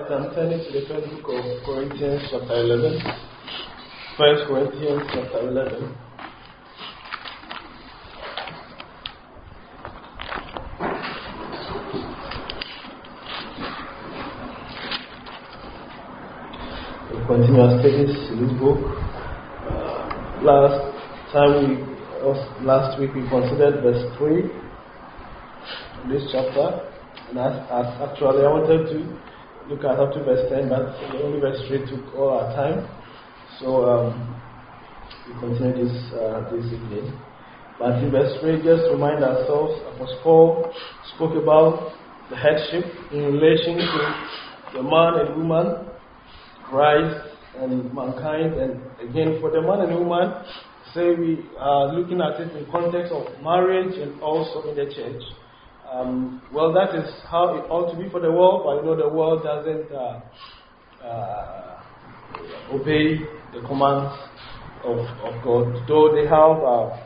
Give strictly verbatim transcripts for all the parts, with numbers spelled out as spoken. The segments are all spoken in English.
Alright, I'm turning to the first book of Corinthians chapter eleven. First Corinthians chapter eleven. We continue our studies in this book. Uh, last time we, last week we considered verse three in this chapter. And as, as actually I wanted to look at up to verse ten, but only verse three took all our time. So um, we continue this uh, this evening. But in verse three, just remind ourselves, Apostle Paul spoke about the headship in relation to the man and woman, Christ and mankind. And again, for the man and woman, say we are looking at it in context of marriage and also in the church. Um, well, that is how it ought to be for the world, but you know the world doesn't uh, uh, obey the commands of, of God, though they have uh,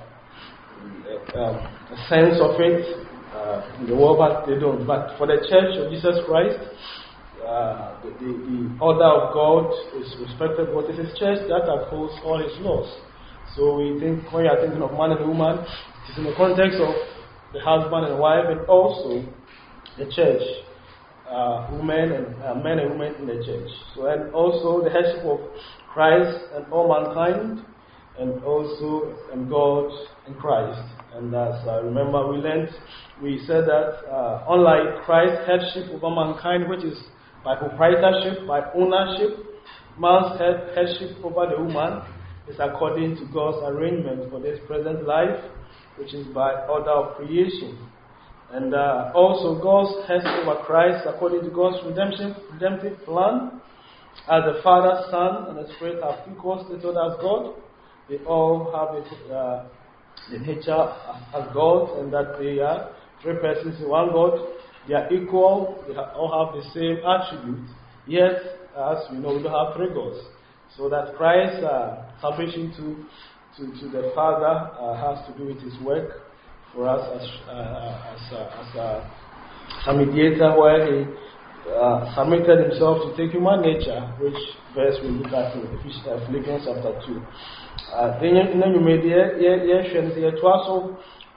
a, a sense of it uh, in the world, but they don't. But for the Church of Jesus Christ, uh, the, the, the order of God is respected, but it is Church that upholds all His laws. So we think, when you are thinking of man and woman, it is in the context of the husband and wife, and also the church, uh, women and uh, men and women in the church. So, and also the headship of Christ and all mankind, and also and God and Christ. And as I remember, we learned, we said that uh, unlike Christ's headship over mankind, which is by proprietorship, by ownership, man's head, headship over the woman is according to God's arrangement for this present life, which is by order of creation. And uh, also God's headship over Christ according to God's redemption, redemptive plan. As the Father, Son, and the Spirit are equal stated as God, they all have a, uh, the nature as God, and that they are three persons in one God. They are equal, they all have the same attributes, yet, as we know, we don't have three gods. So that Christ's uh, salvation to To, to the Father uh, has to do with His work for us as uh, as, uh, as a, a mediator, where He uh, submitted Himself to take human nature, which verse we look at in Philippians chapter two. Then you made the year also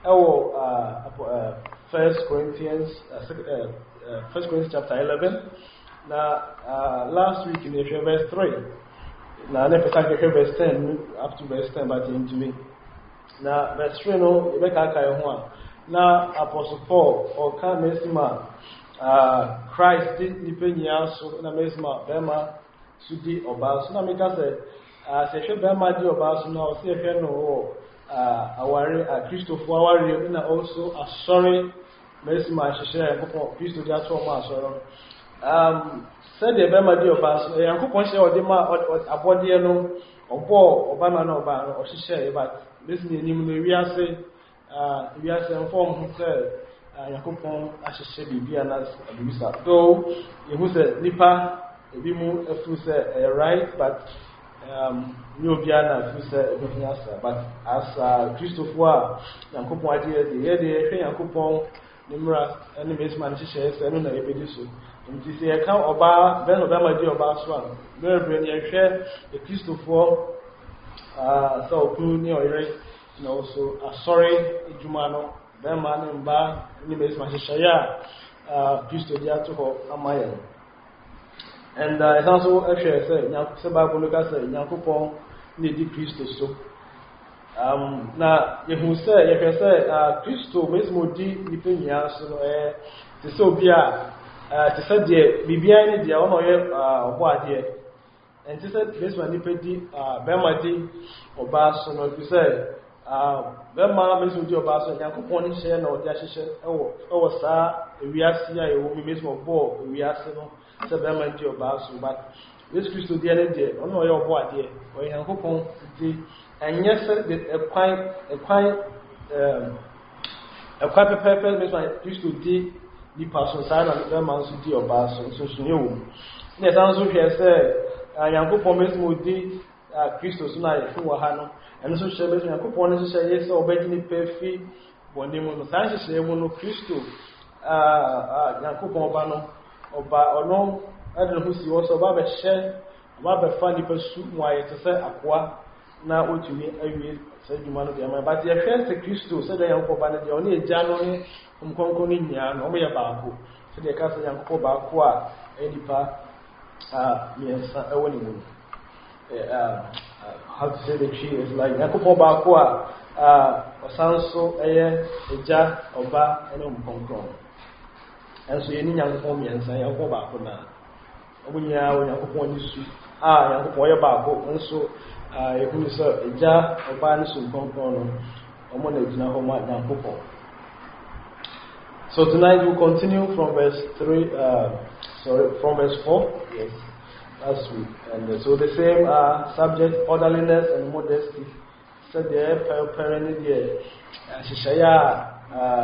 First Corinthians First Corinthians chapter eleven. Now last week in verse three. Now, let me take verse ten up to verse ten, but into me. Now, verse three, no, you make a one. Now, Apostle Paul, or can Mesima, Christ did depend so in a Mesima, Bema, Sudi, or Bas. Now, make us say, Session Bema, di or Bas, now, see a no, our Christopher, our and also a sorry Mesima, she share a couple of Christo, that's all my um. Said the Bema di Oba, so Yanko Ponche or Dema or Abodiano or Bo, Obama no Obama or Shisha, but listening in we are say, uh, we are saying form who said, Yanko Pon, Ashisha, Bianas, Abusa. Though you who said Nipa, a Bimu, a Fu said, right, but um, no Biana, who said, but as Christopher, Yanko Pon, the year the Yanko Pon, Nimra, and the Mesman Shisha, and I be so. Nti se yeka oba ben obama di oba so a mere ne hwe e Christopher ah so ku ni oyere no so asori ejuma no ben ma ne mba ni me ma hyehyaya ah Christo dia to ho amaye. And uh, it's also actually say nyanko se ba ko ka say nyankopon ni di Christo so um na yehu se ye hwe say ah Christo mesmo di nipenya so no eh te so bia to say the Bibian, the honor of what here, and to say this one, Nipedi, Bemadi, or Basso, or to say, Bema, Miss Udio Basso, Yankopon, Shen, or Dashishan, or Sa, we are seeing a woman, Miss Mobo, we are seeing Bemadi or Basso, but this Christo the other day, honor your what here, or Yankopon, and yes, a quite, a quite, a quite a purpose, Miss my Christo D. The person sign and the man to do or bass, so new. Yes, answer here say, I am good for Miss Moody, Christos, who are Hano, and so shall be a coupon to say yes or betting pay fee, when they want to say, Mono Christo, Yankupon Bano, or by or no, I don't know who she was about a share, about a funny pursuit, why it's a aqua, now what you mean, I will say you man of the man, but the affairs the Christo said I am for Banner, only a January from Conconin, no me about who, so they cast a young Cobaqua, any part, ah, yes, I want to how to say the tree is like Yakupo Bakua, uh, Osanso, Aye, Eja, Oba, and Umponkron. And so you need young home and say, Yakupo Bakuna. When you are Yakupo, ah, Yakupo Bako, and so you say Eja, Oba, and Umponkron, or Monagina Homa, Yakupo. So tonight we'll continue from verse three, uh, sorry, from verse four. Yes. Last week, and uh, so the same uh, subject, orderliness and modesty. So there, parent, there, Shishaya,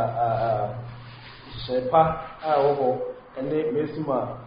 Shishepa, oh, and they Messima,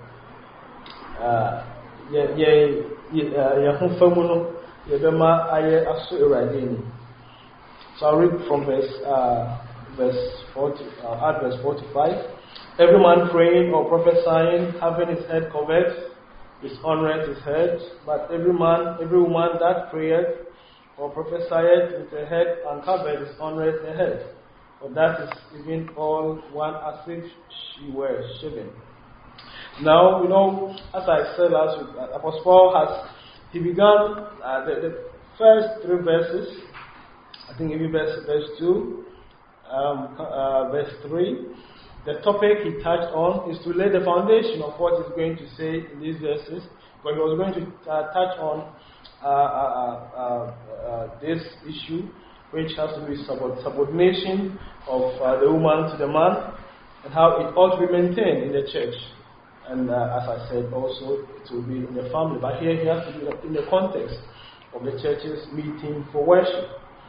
ye, ye, Yahoo, Yabema, Aye, Asu Iradini. So I'll read from verse, uh, verse forty, uh, at verse forty-five. Every man praying or prophesying, having his head covered, is honored his head, but every man, every woman that prayeth or prophesieth with her head uncovered is honored her head. For that is even all one as if she were shaven. Now, you know, as I said last week, Apostle Paul has, he began uh, the, the first three verses, I think even verse, verse two, um, uh, verse three. The topic he touched on is to lay the foundation of what he's going to say in these verses, but he was going to uh, touch on uh, uh, uh, uh, this issue, which has to do with subordination of uh, the woman to the man, and how it ought to be maintained in the church. And uh, as I said, also it will be in the family. But here he has to do it in the context of the church's meeting for worship.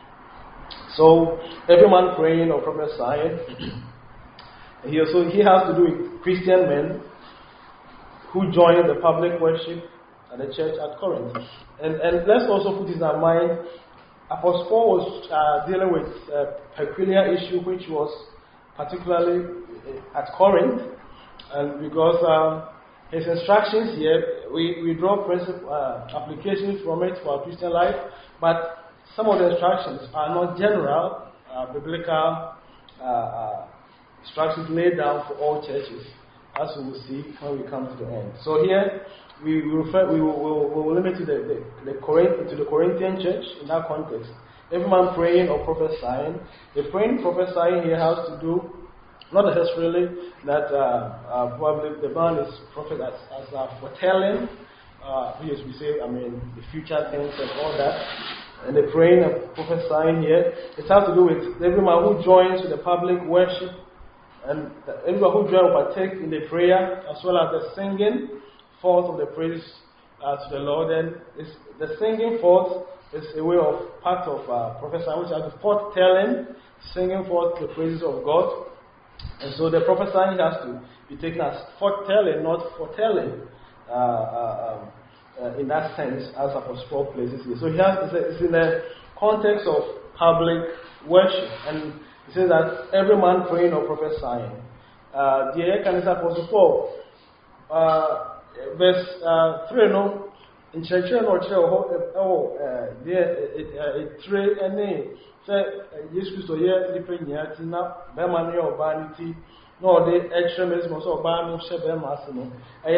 So every man praying or prophesying. He also he has to do with Christian men who join the public worship at the church at Corinth. And and let's also put in our mind, Apostle Paul was uh, dealing with a peculiar issue which was particularly at Corinth, and because um, his instructions here, we, we draw principle, uh, applications from it for our Christian life, but some of the instructions are not general, uh, biblical uh, uh, instructions laid down for all churches, as we will see when we come to the end. So here we will refer, we will, will, will limit to the, the, the Corinth, to the Corinthian church in that context. Every man praying or prophesying. The praying, prophesying here has to do not necessarily that uh, uh, probably the man is prophet as, as uh, foretelling, uh, yes, we say, I mean, the future things and all that. And the praying and prophesying here, it has to do with every man who joins with the public worship. And everyone who join will partake in the prayer as well as the singing forth of the praise uh, to the Lord. And the singing forth is a way of part of uh, prophesying, which is the foretelling, singing forth the praises of God. And so the prophesying has to be taken as foretelling, not foretelling, uh, uh, uh, in that sense, as Apostle Paul places it. So he has, it's, a, it's in the context of public worship. And he says that every man praying or prophesying. Uh, the Ekan is Apostle Paul. Uh, verse uh, three, no? In church, no, oh, there, three, and they say, Jesus, so yeah, different yet, not Bemani or Banity, no, the extremism or Banu Shebem Asino.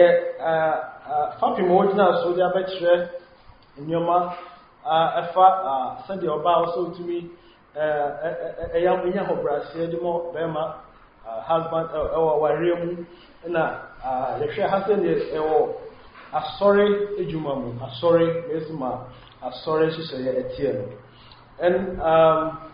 A Fappy Modina, so they are better in your mouth. A fat Sunday or bow so to me. A young man who Brazil, the more Bema husband or Warium, and the share has been a sorry, Ejumamu, a sorry, Mesma, a sorry, she said, a tear. And, um,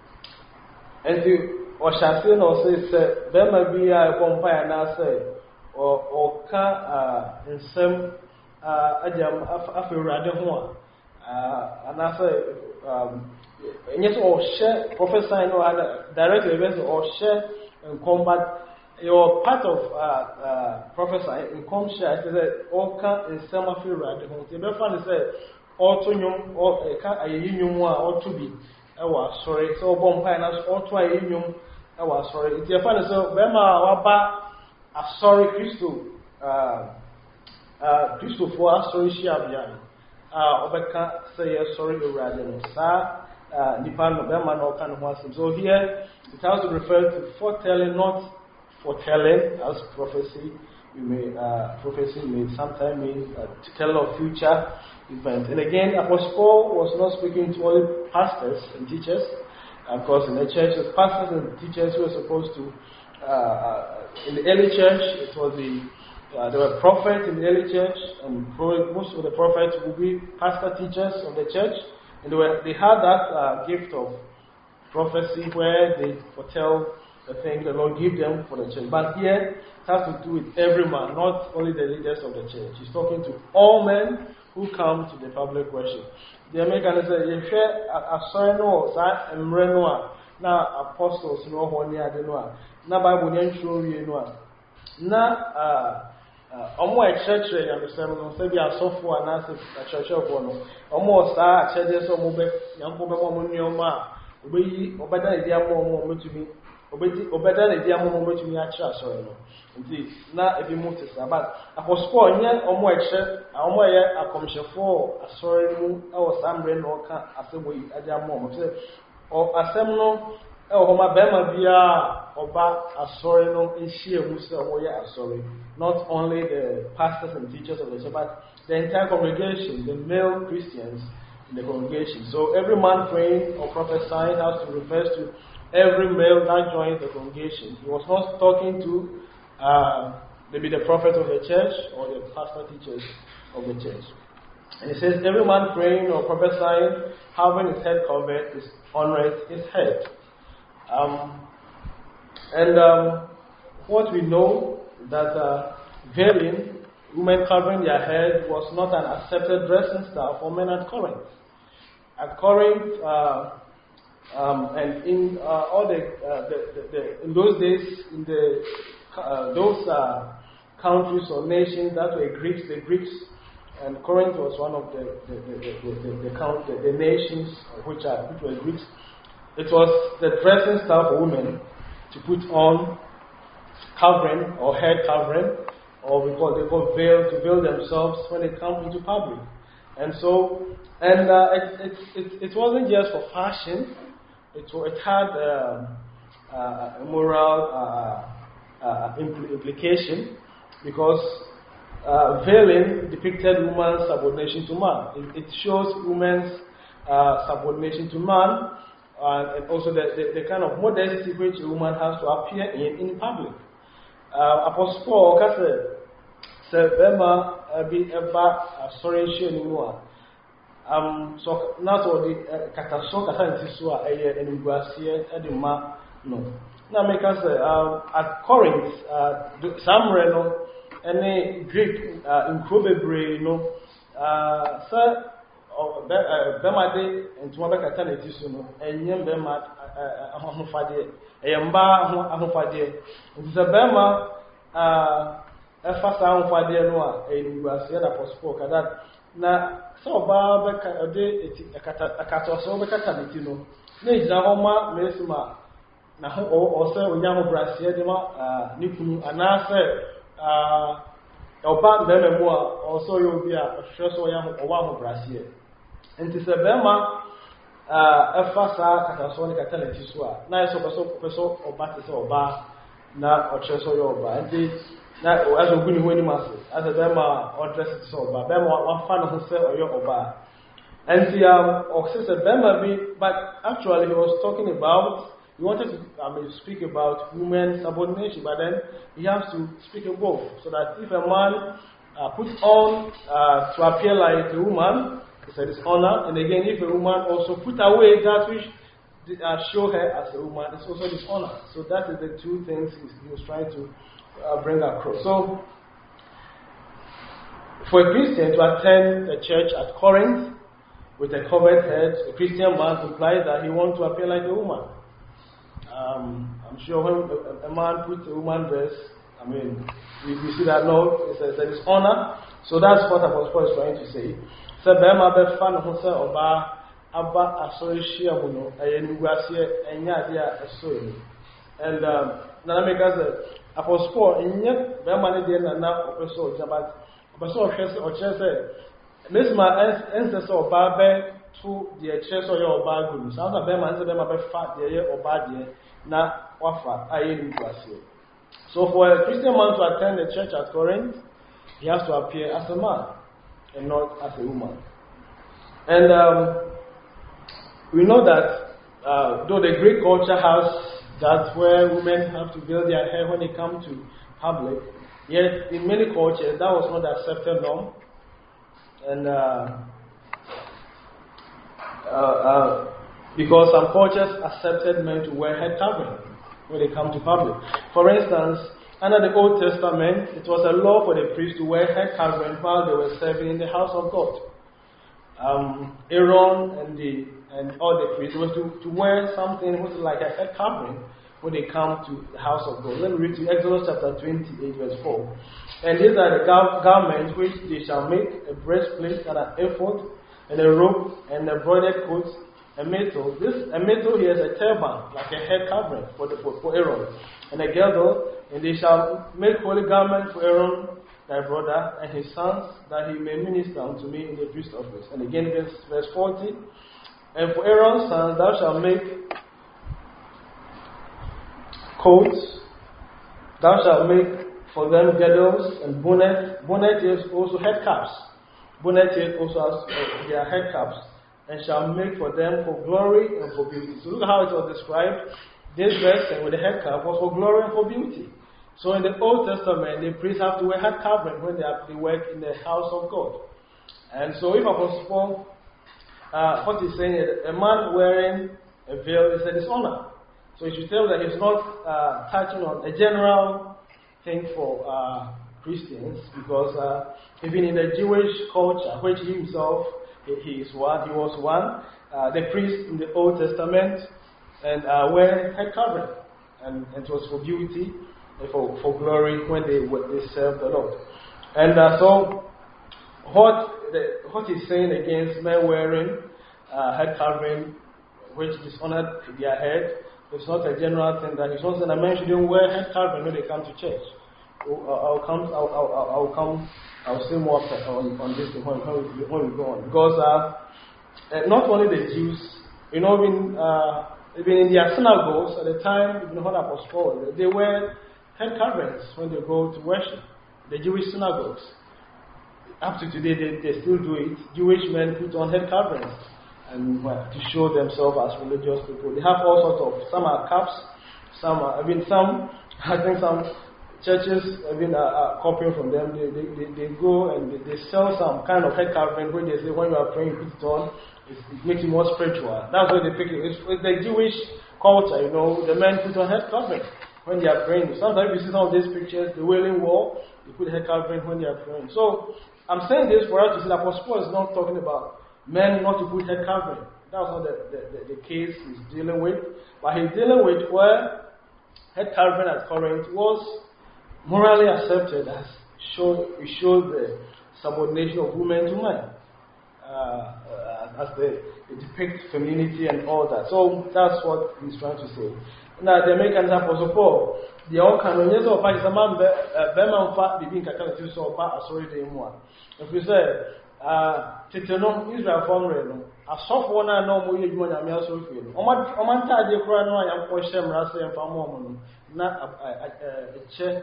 and the Washington also said, there may be a vampire now, say, or or can in some Adam after Radahua, and I say, um, and yes, or share prophesying or directly or share and combat. Your part of uh, uh, prophesying in come share is that all can in some of you right. The best is that all to you or a car a union or to be. I was sorry, so bomb finance or to a union. I was sorry. It's your father, so Bema Waba a sorry Christo uh, Christopher, sorry, Shiabian. Uh, Obeka say, sorry, Uradian. Sa, Nipan, Nobema, no can was. So here, it has to refer to foretelling, not foretelling, as prophecy. You may, uh, prophecy may sometimes mean uh, to tell of future events. And again, Apostle Paul was not speaking to only pastors and teachers. Of course, in the church, the pastors and teachers who were supposed to, uh, uh, in the early church, it was the, uh, there were prophets in the early church, and most of the prophets would be pastor teachers of the church, and they, were, they had that uh, gift of prophecy where they foretell the things the Lord give them for the church. But here, it has to do with every man, not only the leaders of the church. He's talking to all men who come to the public worship. The American said, "You share a sorry no, sir, and Renoir, now apostles, no one near the noir, now Bible show you no, now, uh, almost church, and the sermon, say, be a software, and as a church of one, almost a churches of Mobek, young woman, your ma, we, or better, the more to me, or better, the more to me, I trust, sorry. Indeed, now if you move to Sabbath, I was born here on my church, I am a commission for a sorry moon, or some rain or can as a way at their moment. Or a seminal, or my bema via or back a sorry no in sheer Musa or a sorry. Not only the pastors and teachers of the church, but the entire congregation, the male Christians in the congregation. So every man praying or prophesying has to refer to every male that joins the congregation. He was not talking to Uh, maybe the prophet of the church or the pastor teachers of the church. And it says, every man praying or prophesying, having his head covered, is honored his head. Um, and um, what we know that uh, veiling, women covering their head, was not an accepted dressing style for men at Corinth. At Corinth, uh, um, and in uh, all the, uh, the, the, the in those days, in the Uh, those uh, countries or nations that were Greeks, the Greeks, and Corinth was one of the the the, the, the, the, count, the, the nations which are which were Greeks. It was the dressing style for women to put on covering or head covering, or we call they call veil, to veil themselves when they come into public. And so, and uh, it, it it it wasn't just for fashion; it it had uh, uh, a moral. Uh, Uh, impl- implication, because uh, veiling depicted woman's subordination to man. It, it shows women's uh, subordination to man, uh, and also the, the, the kind of modesty which a woman has to appear in in public. Uh, Apostle Paul said, "Bema be ever sorry anymore." Um, so not all the kataso katantiswa eye enugwasie edema no. Now, make us uh, at Corinth, uh, some reno, any Greek uh, in Proverbs, you know, sir, Bemade and Twabaka Tanetisuno, and Yam Bema Ahofade, a Yamba Ahofade. It's a Bema, a fast Ahofade, and you are saying Apostle that. Now, so Baba a day, a cataso, a catanitino, Nays Nahoma, Mesima. Na ho o se onya ho brasie de ma ni kunu ana se ah oba be me mo a o so yo bi a hwe so ya ho o wa ho brasie enti se be ma ah efa sa kata so ni kata na ti so a na so be so be so oba te se oba na o hwe so yo oba enti na o aso guni ho ni ma se asa be ma o dress te so oba be ma wa fa no ho se o yo oba enti um o se se be ma bi, but actually he was talking about. He wanted to I mean, speak about women's subordination, but then he has to speak of both. So that if a man uh, puts on uh, to appear like a woman, it's a dishonor. And again, if a woman also put away that which uh, show her as a woman, it's also dishonor. So that is the two things he was trying to uh, bring across. So for a Christian to attend the church at Corinth with a covered head, a Christian man implies that he wants to appear like a woman. Um, I'm sure when a, a man puts a woman dress, I mean, we, we see that no, it's a, it's honor. So that's what Apostle Paul is trying to say. So, Bema be fan who say oba aba asori shia muno ayenu guasie enya dia esori. And um, na make us Apostle Paul inye Bema ne dia na na opeso jabat But so or said, Miss my ancestor or barber to the chest or your bargain. Sounds a bear man to them about fat dear or bad year, not wafa, I ain't So for a Christian man to attend the church at Corinth, he has to appear as a man and not as a woman. And um, we know that uh, though the Greek culture has that where women have to veil their hair when they come to public, yet in many cultures that was not the accepted norm. And uh, uh, uh, because some cultures accepted men to wear head covering when they come to public. For instance, under the Old Testament, it was a law for the priests to wear head covering while they were serving in the house of God. Um, Aaron and the and all the priests was to, to wear something which is like a head covering when they come to the house of God. Let me read to you Exodus chapter twenty-eight, verse four. And these are the gar- garments which they shall make: a breastplate and an ephod, and a robe, and a broidered coat, a mantle. This a mantle here is a turban, like a head covering for the for, for Aaron, and a girdle. And they shall make holy garments for Aaron, thy brother, and his sons, that he may minister unto me in the priest office. And again, verse, verse forty. And for Aaron's sons, thou shalt make coats. Thou shalt make for them girdles and bonnet. Bonnet is also head caps. Bonnet is also has uh, their head caps, and shall make for them for glory and for beauty. So look how it was described. This dressing with the head cap was for glory and for beauty. So in the Old Testament, the priests have to wear head covering when they, have, they work in the house of God. And so if Apostle Paul, uh, what he's saying is a man wearing a veil is a dishonor. So you should tell that he's not uh, touching on a general thing for uh, Christians, because uh, even in the Jewish culture, which he himself, he, he is one, he was one, uh, the priests in the Old Testament and uh, wear head covering, and, and it was for beauty, for, for glory when they they serve the Lord. And uh, so, what the, what he's saying against men wearing uh, head covering, which dishonored their head, it's not a general thing. That it's also that men shouldn't wear head covering when they come to church. I'll come. I'll, I'll, I'll come. I'll say more on, on this when, when we go on, because uh, not only the Jews, you know, even uh, even in their synagogues at the time, even when Apostle Paul, they wear head coverings when they go to worship. The Jewish synagogues, up to today, they, they still do it. Jewish men put on head coverings and well, to show themselves as religious people. They have all sorts of. Some are caps. Some are. I mean, some. I think some churches, I mean, are, are copying from them. They, they, they, they go and they, they sell some kind of head covering where they say when you are praying, you put it on. It, it makes you more spiritual. That's where they pick it. It's, it's the Jewish culture, you know. The men put on head covering when they are praying. Sometimes you see some of these pictures, the Wailing Wall, they put head covering when they are praying. So I'm saying this for us to see that Apostle Paul is not talking about men not to put head covering. That's not the, the, the, the case he's dealing with. But he's dealing with where head covering at Corinth was morally accepted as show, it shows the subordination of women to men. Uh, uh, as they, they depict femininity and all that. So that's what he's trying to say. Now, the American Apostle Paul, the all can when you saw Pakistan, Beman Fat, the being Kakaka, you saw Pat, sorry, the one. If we say, uh, Titano, Israel Formula, a soft one, I know more you want to also feel. Omanta, the Koran, I am for Shem Rasa and Famon, not a chair.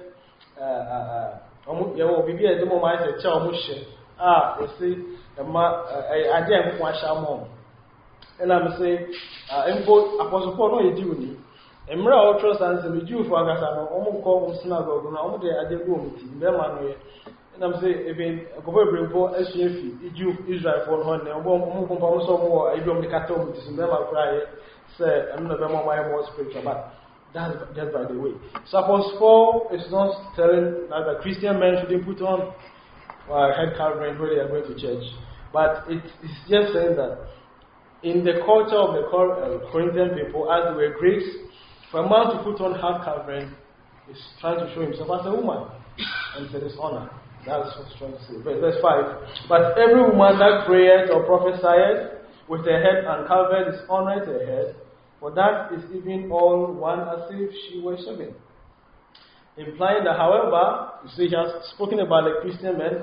You will be a demo, my child, ah, you see, I didn't want Shamon. And I'm saying, Apostle Paul, no, you do. Emra ultra sans the Jew for Agasano, almost call them synagogue, and all day I did go meeting, Berman. And I'm saying, even a Gover for S C F, Jew, Israel for one, and one more, more, I don't make a talk with this Berman cry, say, I'm not my more spiritual, but that's just by the way. Suppose Paul is not telling that the Christian men shouldn't put on uh, head covering when they are going to church, but it is just saying that in the culture of the Corinthian people, as they were Greeks, for a man to put on head covering is trying to show himself as a woman, and it's a dishonor. That's what he's trying to say. Verse five. But every woman that prayeth or prophesieth with her head uncovered is honored her head, for that is even all one as if she were serving. Implying that, however, you see, he has spoken about the Christian men.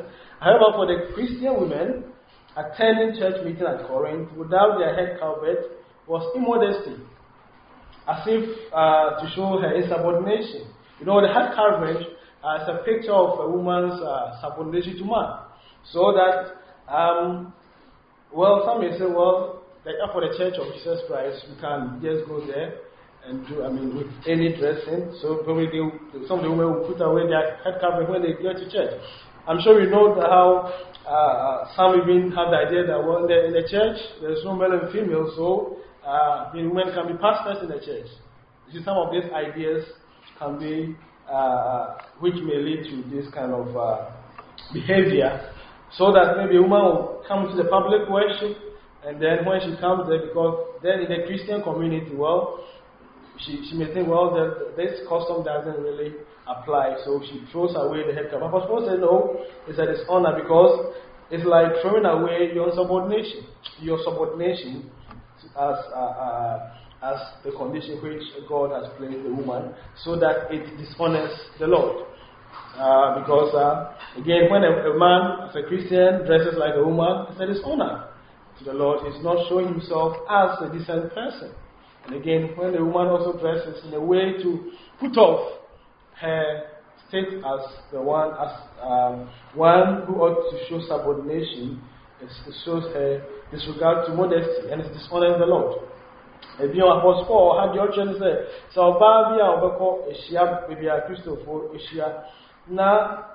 However, for the Christian women, attending church meeting at Corinth without their head covered was immodesty, as if uh, to show her insubordination. You know, the head coverage uh, is a picture of a woman's uh, subordination to man. So that, um, well, some may say, well, like for the Church of Jesus Christ, you can just go there and do, I mean, with any dressing. So probably they, some of the women will put away their head covering when they go to church. I'm sure you know that how uh, some even have the idea that, well, in the, in the church, there's no male and female, so uh, the women can be pastors in the church. You see, some of these ideas can be, uh, which may lead to this kind of uh, behavior, so that maybe a woman will come to the public worship, and then when she comes there, because then in the Christian community, well, she, she may think, well, the, this custom doesn't really apply, so she throws away the head cover. But Paul said, no, it's a dishonor, because it's like throwing away your subordination, your subordination as uh, uh, as the condition which God has placed the woman, so that it dishonors the Lord. Uh, because uh, again, when a, a man, as a Christian, dresses like a woman, it's a dishonor to the Lord. He's not showing himself as a decent person. And again, when the woman also dresses in a way to put off her state as the one, as um, one who ought to show subordination, it shows her disregard to modesty, and it's dishonoring the Lord. If you are Apostle Paul, had your chance say, so Barbie, I'll call a Shia, maybe a Christopher, a Shia, na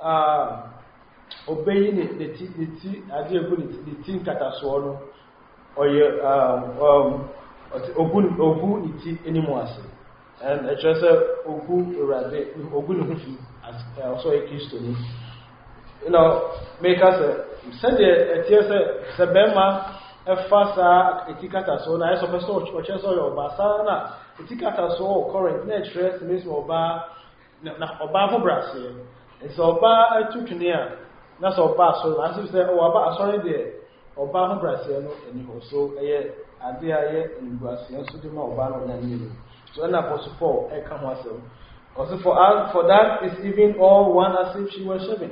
obeying the tea, I dear good, the tea cataswano, or your um, Ogun Ogun iti anymore. And a treasure Ogun Ogun as also a Christian. You know, make us a send a tear Sabema. Fasa etikata so na eso person o che so yo ba sa na etikata so current na trace means oba na oba fo brase e so oba atutune a na so oba so as if say o oba asori there oba fo brase no eni ho so eye ade aye nguase so de ma oba no na ni so na apostle Paul e come asem also for us for that is even all one as if she was shaving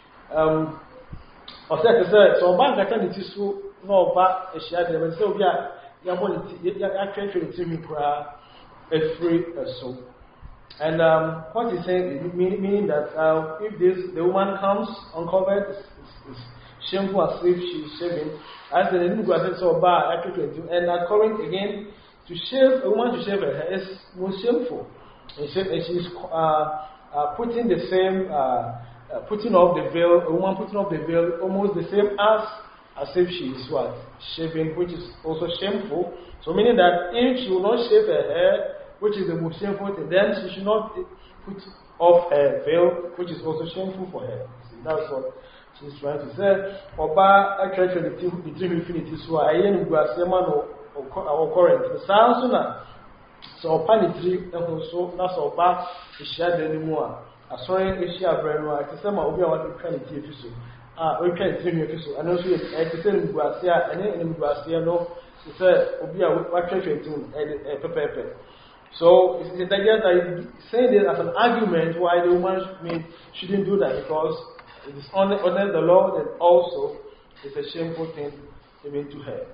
um o say say so oba ngata ni tisu no ba e shia de so bia ya mo ni ya atwetwe ti mi kra e free so. And um, what he's saying is meaning, meaning that uh, if this the woman comes uncovered, it's, it's, it's shameful as if she's shaving. As the new said so bad, and according again to shave a woman to shave her hair is most shameful. And, she, and she's uh, uh, putting the same uh, uh, putting off the veil. A woman putting off the veil almost the same as as if she is what shaving, which is also shameful. So meaning that if she will not shave her hair, which is the most shameful thing, then she should not put off her veil, which is also shameful for her. See, that's what she's trying to say. Oba actually between infinity, so I am going to say, man, or current. The sounds na so panitri and also that's Oba is shared anymore. I saw it, is shared brand new. I said, my Obi, I want to kind of teach you. Ah, we can't tell you so. And also, I said, in Guasia, and in Guasia, no, she said, Obi, I will try to do a pepe. So it's the idea that saying this as an argument why the woman should, shouldn't do that, because it is honor the law, and also it's a shameful thing even to her.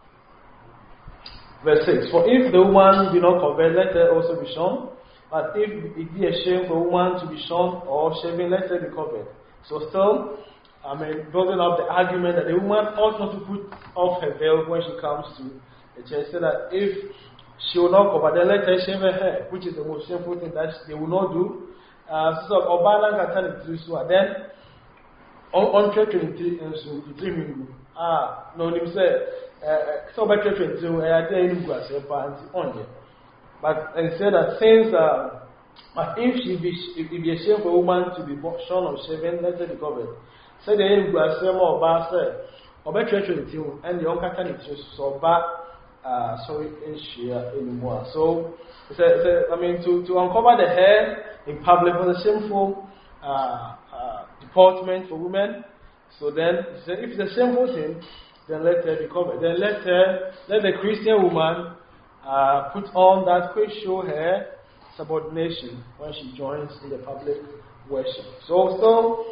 Verse six. For if the woman be not covered, let her also be shorn. But if it be a shame for a woman to be shorn or shaven, let her be covered. So still, I mean, building up the argument that the woman ought not to put off her veil when she comes to the church, so that if she will not cover, then let her shave her hair, which is the most shameful thing that they will not do. Uh, so, Obana can tell it to you. Then, on church twenty-three, and so the dreaming. Ah, no, him say, so by church twenty-two, I didn't go as a parent on it. But and said that since, uh, but if she be, if it be a shame for a woman to be shorn or shaven, let her be covered. Say the end go as a more bar said, or by church twenty-two, and the uncle can it so bad. Uh, sorry, share anymore. So, it's a, it's a, I mean, to, to uncover the hair in public was a shameful uh, uh, deportment for women. So then, if it's a shameful thing, then let her be covered. Then let her, let the Christian woman uh, put on that which show her subordination when she joins in the public worship. So, so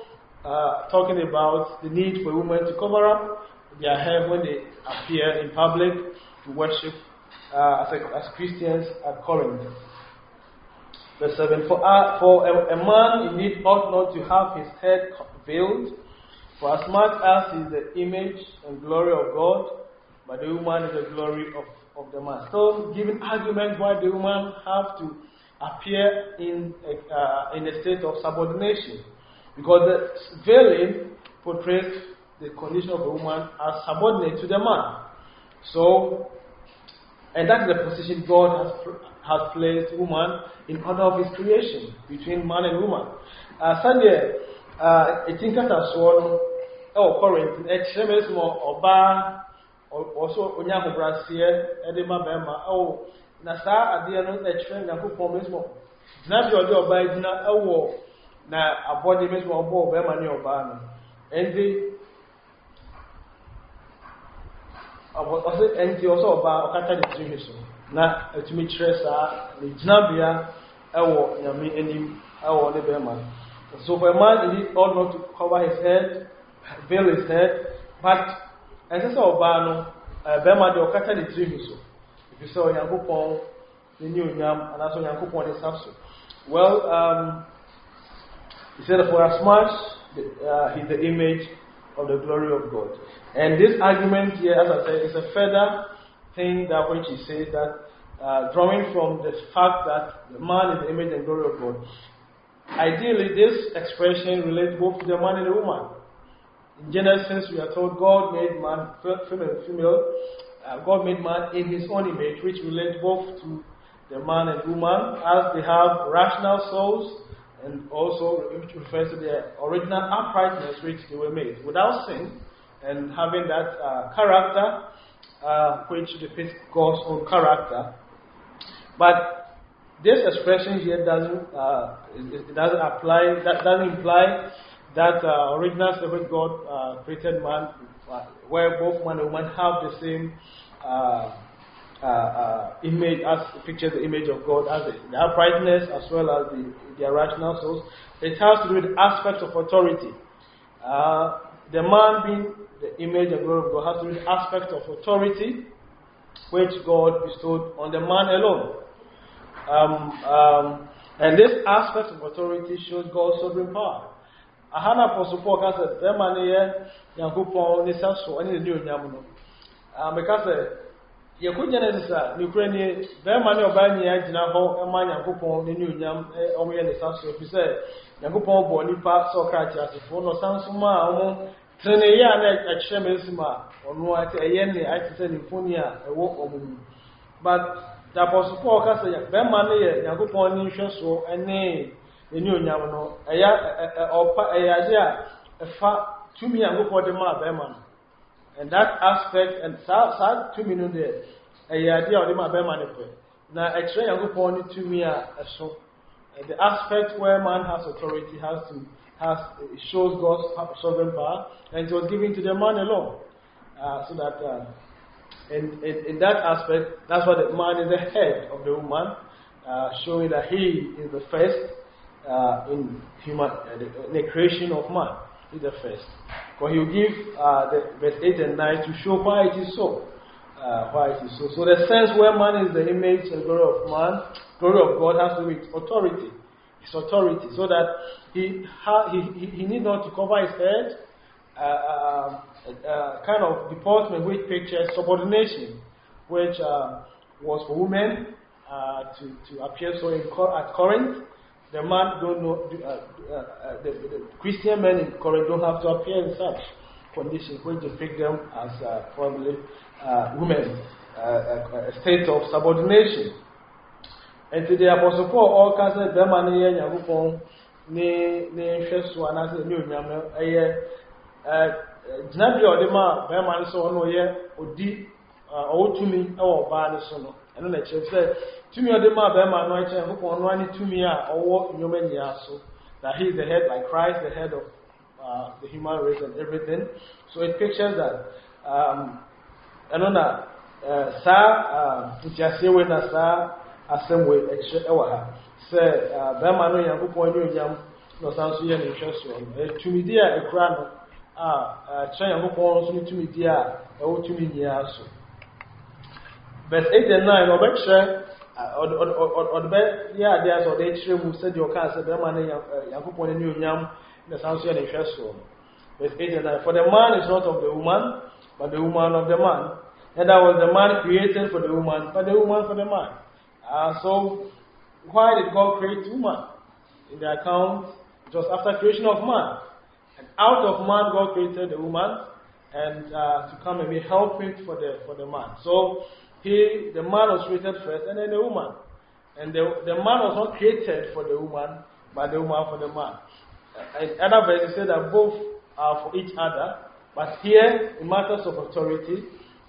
uh, talking about the need for women to cover up their hair when they appear in public to worship uh, as, a, as Christians at Corinth. Verse seven, for, uh, for a, a man indeed ought not to have his head veiled, for as much as he is the image and glory of God, but the woman is the glory of, of the man. So, giving argument why the woman have to appear in a, uh, in a state of subordination, because the veiling portrays the condition of a woman as subordinate to the man. So, and that's the position God has has placed woman in order of His creation between man and woman. Uh, Sunday, uh, it think that as one, oh, Corinth, H M S more Oba, also Onyamu Brassier, Edema Bema, oh, Nasa, Adia, no, a train, and who promise more. Not your job by dinner, a war, now a body miss more ball, Bema, near Bana. And the and the also about Okata the Trinity. Na etumi kyerɛ saa ne gyinabea ɛwɔ nyame anim ɛwɔ ne bɛrima. So for a man indeed ought not to cover his head, veil his head, but ɛsɛ sɛ ɔbaa no bɛrima deɛ ɔkata ne tiri so. Ebi sɛ Onyankopɔn ne ne onyam anaasɛ Onyankopɔn ne sa so. Well, um, he said, for as much uh, he's the image of the glory of God. And this argument here, as I said, is a further thing that which he says that uh, drawing from the fact that the man is the image and glory of God. Ideally, this expression relates both to the man and the woman. In Genesis, we are told God made man, female and female. Uh, God made man in His own image, which relates both to the man and woman, as they have rational souls, and also which refers to their original uprightness which they were made without sin, and having that uh, character uh, which depicts God's own character. But this expression here doesn't uh, it, it doesn't apply. That doesn't imply that uh, original sin which God uh, created man, uh, where both man and woman have the same uh, uh, uh, image, as pictures the image of God, as the, the uprightness as well as the, the rational souls. It has to do with aspects of authority. Uh, the man being the image and glory of God has to do with aspects of authority which God bestowed on the man alone. Um, um, and this aspect of authority shows God's sovereign power. Ahana Apostle Paul said, "The man here, Yankupon, this also, and the new Yamuno." Because you could Genesis, Ukraine, the man of Banya, Jinaho, and man Yankupon, the new Yam, only in the South. If you say, Yankupon, Bonipa, Socrates, as a phone or Sansuma, Treneya, and Chemisma, or no, I say, I say, Niponia, a walk on. But the Apostle Paul said, "The man here, Yankupon, so, and nay." The new Yamano, a ya or a idea, a far to me and go for the ma beman. And that aspect, and sad to me no there, a idea of the ma beman. Now, extra and go for to me a so. The aspect where man has authority has to, has, it shows God's sovereign power, and it was given to the man alone. Uh, so that, uh, in, in, in that aspect, that's why the man is the head of the woman, uh, showing that he is the first. Uh, in human, uh, the, the creation of man is the first. Because he will give uh, the verse eight and nine to show why it is so. Uh, why it is so. So the sense where man is the image and glory of man, glory of God has to do with authority. His authority, so that he ha- he, he he need not to cover his head. Uh, uh, uh, kind of deportment which pictures subordination, which uh, was for women uh, to to appear so in Cor- at Corinth. The man don't know, uh, uh, uh, the, the Christian men in Corinth don't have to appear in such conditions which depict them as uh, probably uh, women, uh, a, a state of subordination. And to the Apostle Paul, all kinds of them and the Yahoo ne ne Shesu and as a new Yammer, a Jnabi or the man, Berman so no ye, or deep, or to me, or Barney Sono. And then the church said, to me, the man, Berman, no, I hope on one to me, or walk in human years, so that he is the head like Christ, the head of uh, the human race and everything. So it pictures that. Um, I don't know, Sir, just say when I saw a same way, say, Berman, no, you put on your young, no sounds here in interest one. To me, dear, a crown, ah, try and go on to me, dear, or to me, yeah, so. Verse eight and nine, or back share, or the bed, yeah, there's or the extreme who said your cancer, the man, Yakupon and you yam, the sounds here in interest one. Verse eight and nine, for the man is not of the woman, but the woman of the man. And that was the man created for the woman, but the woman for the man. Uh, so, why did God create woman? In the account, it was after creation of man. And out of man, God created the woman, and uh, to come and be helping for the for the man. So, he, the man was created first, and then the woman. And the, the man was not created for the woman, but the woman for the man. In other verses, say that both are for each other, but here, in matters of authority,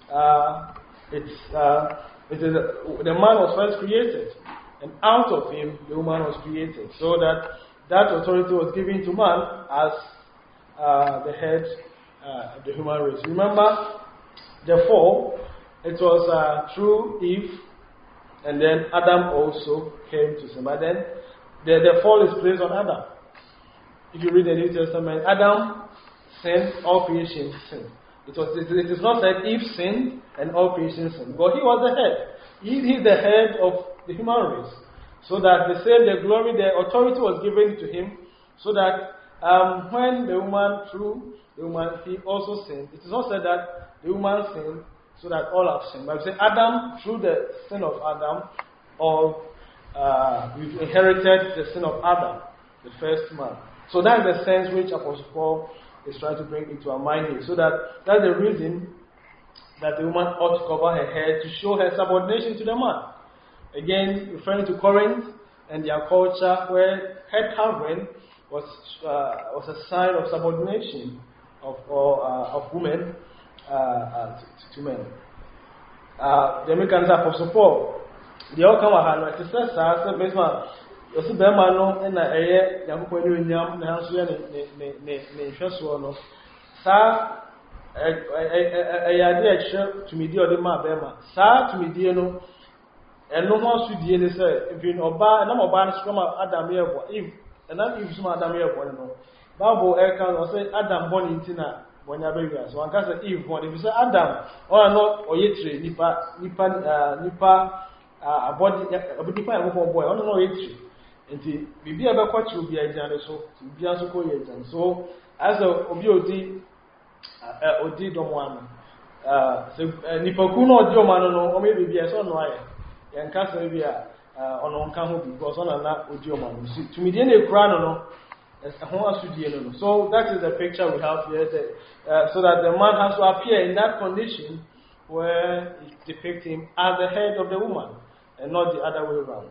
Uh, it's, uh, it is a, the man was first created, and out of him the woman was created, so that that authority was given to man as uh, the head uh, of the human race. Remember, the fall, it was uh, through Eve, and then Adam also came to sin. But then the, the fall is placed on Adam. If you read the New Testament, Adam sinned, all creation sinned. It was. It is not that Eve sinned and all creation sinned. But he was the head. He is the head of the human race. So that the same, the glory, the authority was given to him. So that um, when the woman through the woman, he also sinned. It is not said that the woman sinned, so that all have sinned. But we say Adam, through the sin of Adam, all uh, we've inherited the sin of Adam, the first man. So that's the sense which Apostle Paul is trying to bring into our mind here. So that that's the reason that the woman ought to cover her head to show her subordination to the man. Again, referring to Corinth and their culture, where head covering was uh, was a sign of subordination of or, uh, of women uh, uh, to, to men. Uh, the Americans are Apostle Paul. They all come ahead. It says, "Sir, basement." Yosi bema no na eye yakopɔ ni onyam na hanso ye ne ne ne ne hweso no sa ayade ehwe tumidi ode ma bema sa tumidi no eno ho asudie ne sɛ even oba na oba no so ma Adam ye bo if na if so ma Adam ye bo no Bible e kan o say Adam born intina bonya bewa so anka say if born if say Adam or no oyetre nipa nipa nipa abodi abodi pa yakopɔ boy ono no oyetre. Nti bibia be kwachi obi agyan so bibia so ko ye agyan so as obi odi odi domo anu uh so nipaku no odi omano no o me bibia so no aye yen ka so bibia ono nka ho because ona na odi omano so tumidie na ekura no no ho asudie no no. So that is the picture we have here that, uh, so that the man has to appear in that condition where it depicts him as the head of the woman and not the other way around.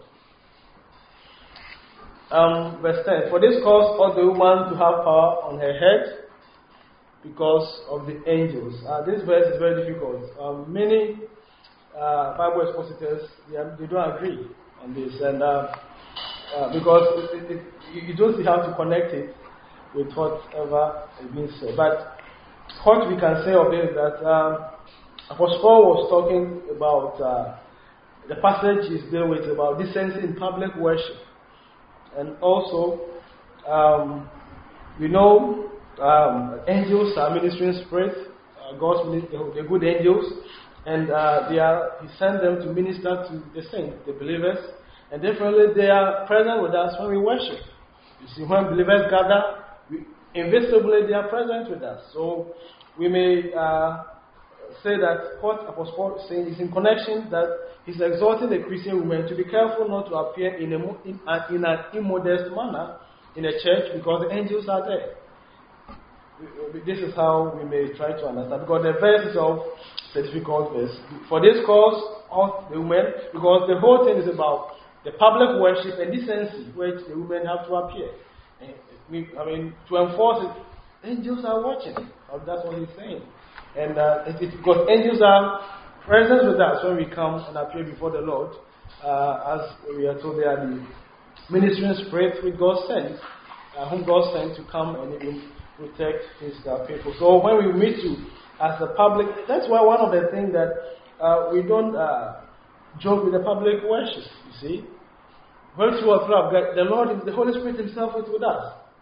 Um, verse ten. For this cause ought the woman to have power on her head because of the angels. Uh, this verse is very difficult. Um, many uh, Bible expositors they, are, they don't agree on this, and uh, uh, because it, it, it, you don't see how to connect it with whatever is being said. But what we can say of it is that um, Apostle Paul was talking about uh, the passage is dealing with about decency in public worship. And also, um, we know um, angels are ministering spirits, uh, God's the good angels, and uh, they are. He sent them to minister to the saints, the believers, and definitely they are present with us when we worship. You see, when believers gather, we, invisibly they are present with us. So we may uh, say that what Apostle Paul is saying is in connection that he's exhorting the Christian women to be careful not to appear in, a, in, a, in an immodest manner in a church because the angels are there. This is how we may try to understand, because the verse itself is a difficult verse. For this cause, of the women, because the whole thing is about the public worship and decency which the women have to appear. And we, I mean, to enforce it, angels are watching. That's what he's saying. And uh, it, it, because angels are present with us when we come and appear before the Lord, uh, as we are told they are the ministering spirits which God sent, uh, whom God sent to come and even protect His uh, people. So when we meet you as a public, that's why one of the things that uh, we don't uh, joke with the public worship. You see, when two or three of God, the Lord, the Holy Spirit Himself is with us.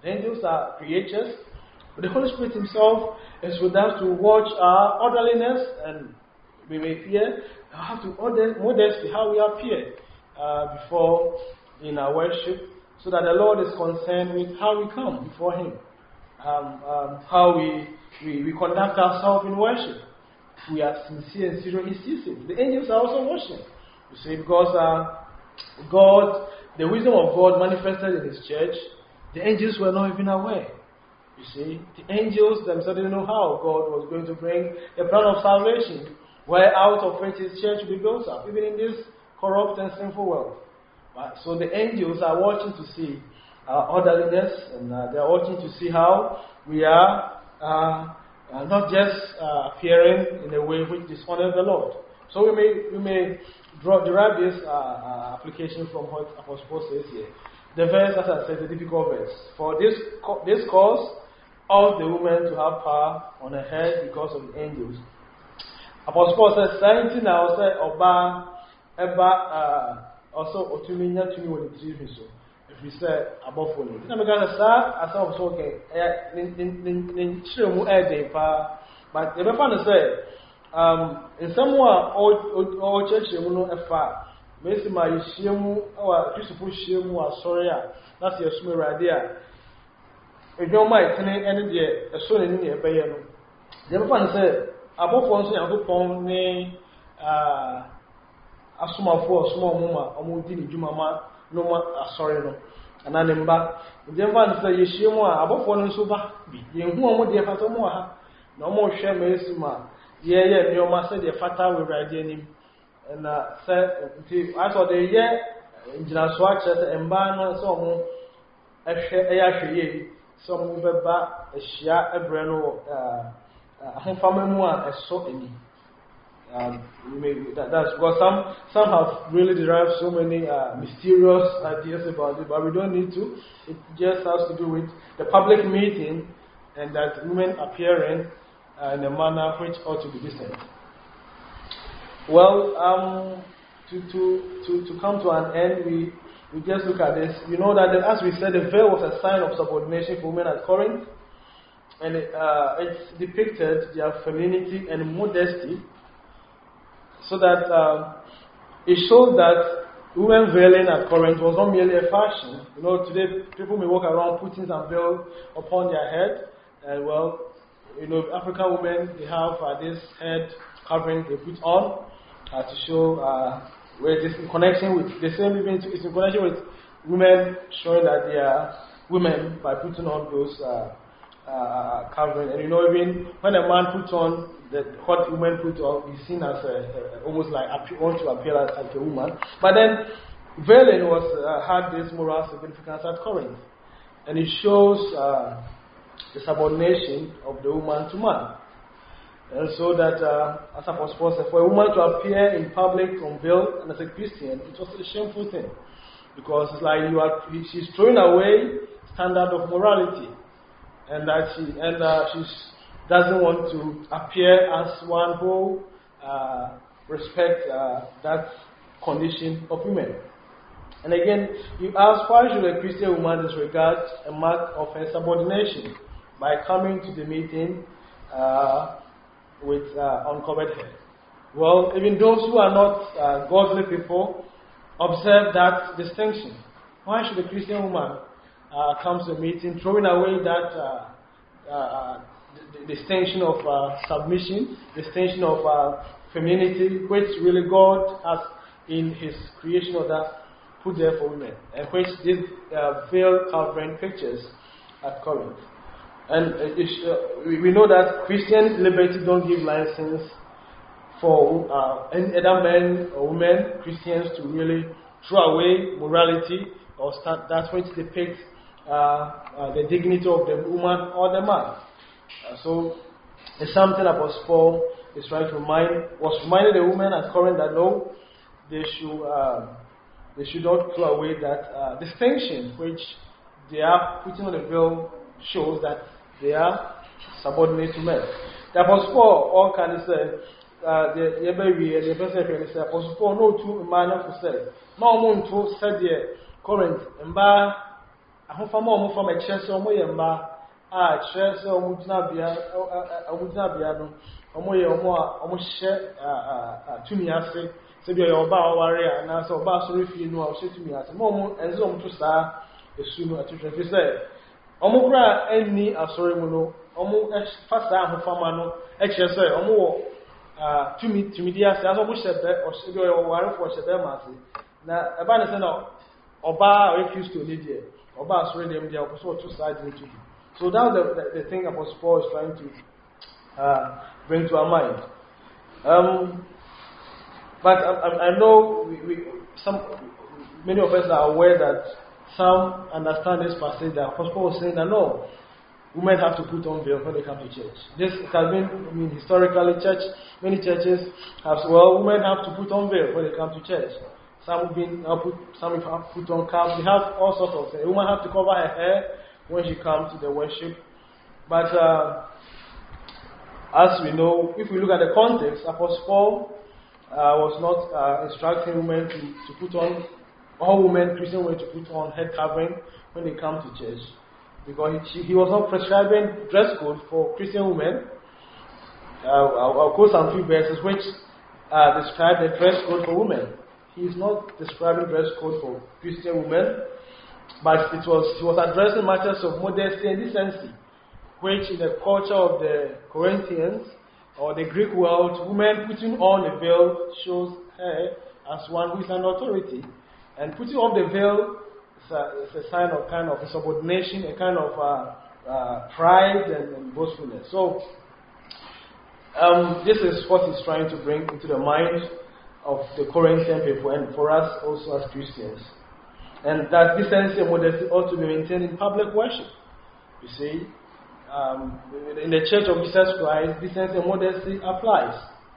The angels are creatures, but the Holy Spirit Himself is with us to watch our orderliness, and we may fear how to order modestly how we appear uh, before in our worship, so that the Lord is concerned with how we come before Him, um, um, how we, we we conduct ourselves in worship. If we are sincere and serious, He sees it. The angels are also watching. You see, because uh, God, the wisdom of God manifested in His church, the angels were not even aware. You see, the angels themselves didn't know how God was going to bring the plan of salvation, where out of which His church will be built up, even in this corrupt and sinful world. Right? So the angels are watching to see our orderliness, and uh, they are watching to see how we are uh, uh, not just uh, appearing in a way which dishonors the Lord. So we may we may draw, derive this uh, uh, application from what Apostle Paul says here. The verse, as I said, is a difficult verse. For this this cause, ought the woman to have power on her head because of the angels. Apostle Paul says, "Seventy now say oba eba also otuminya tumi woni tiri so." If we say above one, na me gana sa asa also okay. Nin nin nin nin chiremu e dey pa, but the befa no say um in some way o o church mu no efa. Mesi ma yishiemu awa Christopher shiemu asori a na se esume rade a edwo ma itene ene de eso ne ne ebeye no de be fan se abofo nso yakopon ne ah asomafo asoma omo ma omo di ne dwuma ma no ma asori no ana ne mba de fan se yishiemu a abofo no nso ba bi ye hu omo de fata omo ha na omo hwe mesi ma ye ye ne omo se de fata we rade anim. And uh, said, I saw the year in Jinaswatch at Embano, some Ayashe, some Beba, a Shia, a Breno, a Homfamua, a so any. That's because some some have really derived so many uh, mysterious ideas about it, but we don't need to. It just has to do with the public meeting and that women appearing uh, in a manner which ought to be decent. Well, um, to, to, to, to come to an end, we, we just look at this. You know that, the, as we said, the veil was a sign of subordination for women at Corinth. And it, uh, it depicted their femininity and modesty. So that um, it showed that women veiling at Corinth was not merely a fashion. You know, today people may walk around putting some veil upon their head. And well, you know, African women, they have uh, this head covering they put on. Uh, to show uh, where this in connection with the same event is in connection with women showing that they are women by putting on those uh, uh, covering. And you know, even when a man puts on the what women put on, he's seen as a, a, almost like want to appear as, as a woman. But then veiling was uh, had this moral significance at Corinth, and it shows uh, the subordination of the woman to man. And so that, uh, as Apostle Paul said, for a woman to appear in public unveiled and as a Christian, it was a shameful thing. Because it's like you are, she's throwing away standard of morality. And that she and uh, she doesn't want to appear as one who uh, respects uh, that condition of women. And again, you ask, why should a Christian woman disregard a mark of her subordination by coming to the meeting uh, with uh, uncovered head? Well, even those who are not uh, godly people observe that distinction. Why should a Christian woman uh, come to a meeting throwing away that uh, uh, d- distinction of uh, submission, distinction of uh, femininity, which really God has in His creation order put there for women, and which this uh, veil covering pictures at Corinth. And uh, we know that Christian liberty don't give license for uh, any other men or women, Christians, to really throw away morality or start that which depicts uh, uh, the dignity of the woman or the man. Uh, so it's something Apostle Paul is trying to remind, was reminding the women at Corinth that no, they should uh, they should not throw away that uh, distinction which they are putting on the veil shows that they are subordinate to men. The Apostle Paul, all can say, the baby and the person can say, Apostle Paul, no two manner to say, no one to say the Corinth, and by ahofama omo from exercise omo yemba ah exercise omo tinabia omo tinabia no omo ye omo a omo hye ah tumi ase se bi oba aware na se oba so refi no a o hye tumi ase mo omo enze omo to saa esu no atwetwe fi se omo kura enni asore mu no omo fasa ahofama no exercise omo wo ah tumi tumi dia se aso omo hye be o hye bi o ware fo hye be ma ase na eba ne se no oba o Kristo ni dia oba asore dem dia o so to saa di to. So that's the, the, the thing Apostle Paul is trying to uh, bring to our mind. Um, but I, I know we, we, some many of us are aware that some understand this passage that Apostle Paul was saying that no, women have to put on veil when they come to church. This has been, I mean, historically, church, many churches have, well, women have to put on veil when they come to church. Some have been, uh, put, some have put on caps. They have all sorts of things. A woman has to cover her hair when she comes to the worship. But uh, as we know, if we look at the context, Apostle Paul uh, was not uh, instructing women to, to put on, all women, Christian women, to put on head covering when they come to church. Because he, he was not prescribing dress code for Christian women. Uh, I'll, I'll quote some few verses which uh, describe the dress code for women. He is not describing dress code for Christian women. But it was he was addressing matters of modesty and decency, which in the culture of the Corinthians or the Greek world, women putting on a veil shows her as one who is an authority. And putting off the veil is a, is a sign of kind of subordination, a kind of uh, uh, pride and, and boastfulness. So um, this is what he's trying to bring into the mind of the Corinthian people and for us also as Christians. And that decency and modesty ought to be maintained in public worship. You see, um, in the Church of Jesus Christ, decency and modesty applies.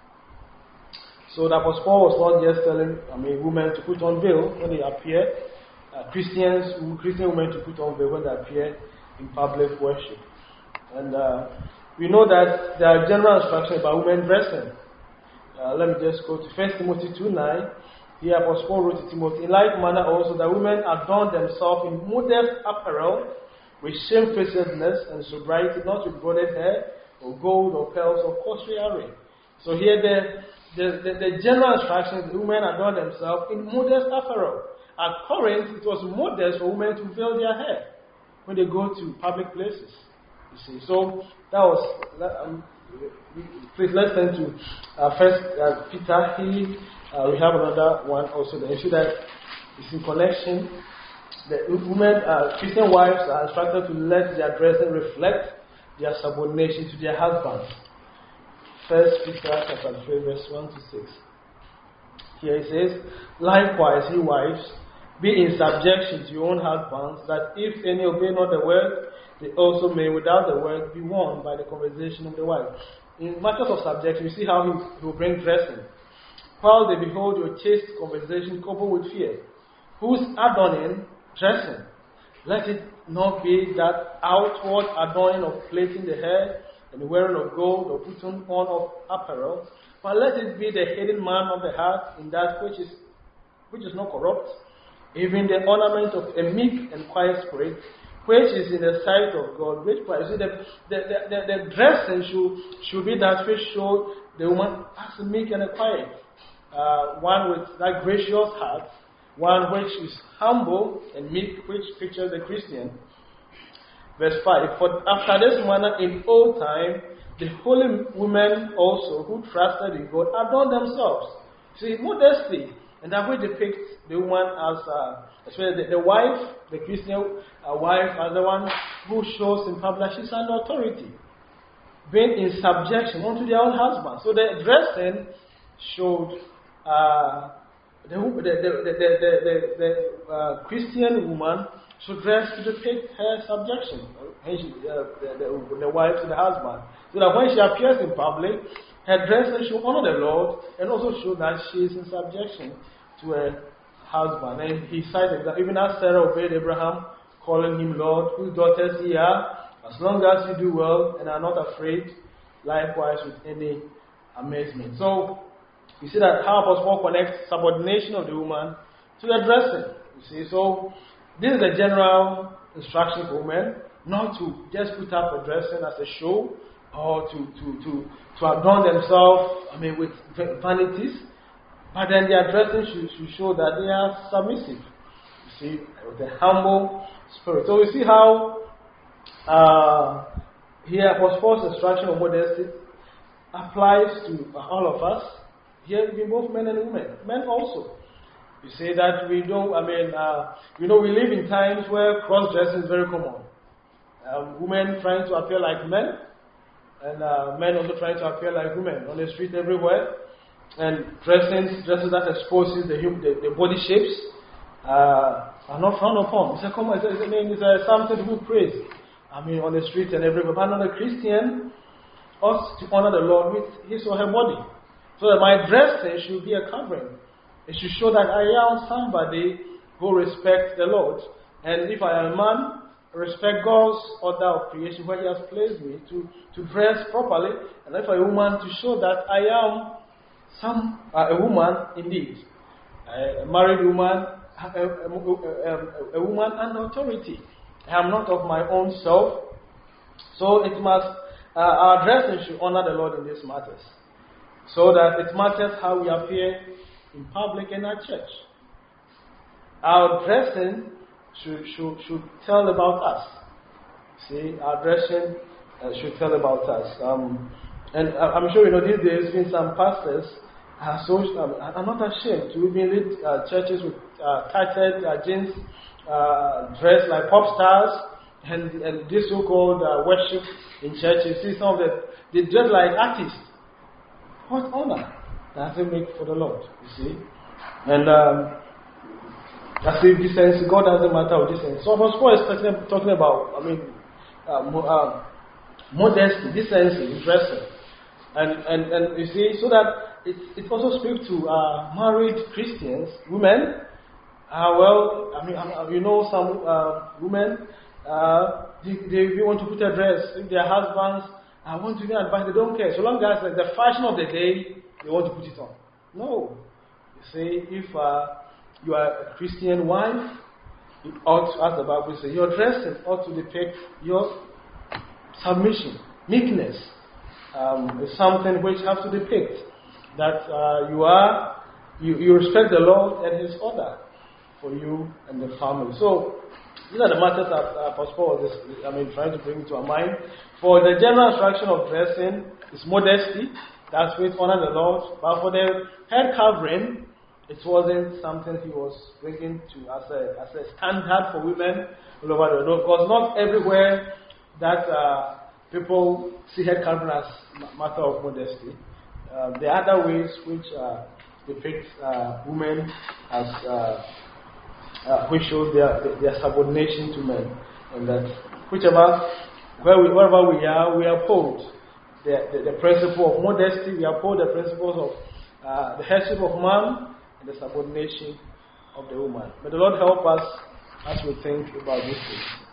So the Apostle Paul was not just telling, I mean, women to put on veil when they appear, uh, Christians, Christian women to put on veil when they appear in public worship. And uh, we know that there are general instructions about women dressing. Uh, let me just go to First Timothy two nine. Here, Apostle Paul wrote to Timothy, in like manner also that women adorn themselves in modest apparel, with shamefacedness and sobriety, not with braided hair, or gold, or pearls, or costly array. So here, the, the, the, the general instructions, women adorn themselves in modest apparel. At Corinth, it was modest for women to veil their hair when they go to public places. You see, so that was. Um, please let's turn to uh, First uh, Peter. He. Uh, we have another one also. The issue that is in connection. The women, uh, Christian wives are instructed to let their dressing reflect their subordination to their husbands. First Peter chapter three, verse one to six. Here it says, likewise, ye wives, be in subjection to your own husbands, that if any obey not the word, they also may without the word be won by the conversation of the wife. In matters of subjection, you see how he, he will bring dressing. While they behold your chaste conversation coupled with fear, whose adorning, dressing, let it not be that outward adorning of plaiting the hair and the wearing of gold or putting on of apparel, but let it be the hidden man of the heart in that which is which is not corrupt, even the ornament of a meek and quiet spirit, which is in the sight of God, which price. The, the, the, the, the dressing should, should be that which show the woman as meek and quiet. Uh, one with that gracious heart, one which is humble and meek, which pictures the Christian. Verse five, for after this manner in old time, the holy women also who trusted in God adorned themselves. See, modesty, and that way depicts the woman as, uh, especially the, the wife, the Christian uh, wife, as the one who shows in public she's under authority, being in subjection unto their own husband. So the dressing showed uh, the, the, the, the, the, the, the uh, Christian woman should dress to depict her subjection, she, uh, the, the, the wife to the husband, so that when she appears in public, her dressing should honor the Lord and also show that she is in subjection to her husband. And he cited that even as Sarah obeyed Abraham, calling him Lord, whose daughters ye are, as long as you do well and are not afraid, likewise with any amazement. So you see that how Apostle Paul connects subordination of the woman to the dressing. You see, so this is the general instruction for women not to just put up a dressing as a show or to, to, to, to adorn themselves, I mean, with vanities, but then their dressing should, should show that they are submissive. You see, with a humble spirit. So we see how uh, here Apostle Paul's instruction of modesty applies to all of us. Here we both men and women. Men also. You say that we don't, I mean, uh, you know, we live in times where cross-dressing is very common. Um, women trying to appear like men, and uh, men also trying to appear like women on the street everywhere, and dressing, dresses that exposes the, the, the body shapes uh, are not frowned upon. It's a common, it's, I mean, it's a, something to be praised. I mean, on the street and everywhere. But on a Christian ought to honor the Lord with his or her body, so that my dressing should be a covering. It should show that I am somebody who respects the Lord, and if I am a man, respect God's order of creation where He has placed me to, to dress properly, and if I'm a woman, to show that I am some uh, a woman indeed, a married woman, a, a, a, a woman under authority. I am not of my own self, so it must uh, our dressing should honor the Lord in these matters, so that it matters how we appear in public and at church. Our dressing Should, should, should tell about us. See, our dressing uh, should tell about us. Um, and I'm sure you know these days, been some pastors are so, um, are not ashamed to even lead uh, churches with uh, tighted uh, jeans, uh, dressed like pop stars, and, and this so-called uh, worship in churches. See, some of them, they dress like artists. What honor does it make for the Lord? You see? And um, As if decency, God doesn't matter with decency. So Apostle Paul is talking, talking about, I mean, uh, mo- uh, modesty, decency, dressing. And, and, and you see, so that it, it also speaks to uh, married Christians, women. Uh, well, I mean, uh, you know, some uh, women, uh, they, they, they want to put a dress. If their husbands uh, want to get advice, they don't care. So long as like, the fashion of the day, they want to put it on. No. You see, if... Uh, you are a Christian wife, it ought, as the Bible says, your dressing ought to depict your submission, meekness. Um, is something which has to depict that uh, you are, you, you respect the Lord and His order for you and the family. So these are the matters that uh, Apostle Paul was, I mean, trying to bring to our mind. For the general instruction of dressing is modesty. That's with honor the Lord. But for the head covering, it wasn't something he was bringing to as a as a standard for women all over the world. Because not everywhere that uh, people see head covering as a matter of modesty. Uh, there are other ways which uh, depict uh, women as uh, uh, which shows their their subordination to men, and that whichever where we, wherever we are, we uphold the, the the principle of modesty. We uphold the principles of uh, the headship of man, the subordination of the woman. May the Lord help us as we think about this thing.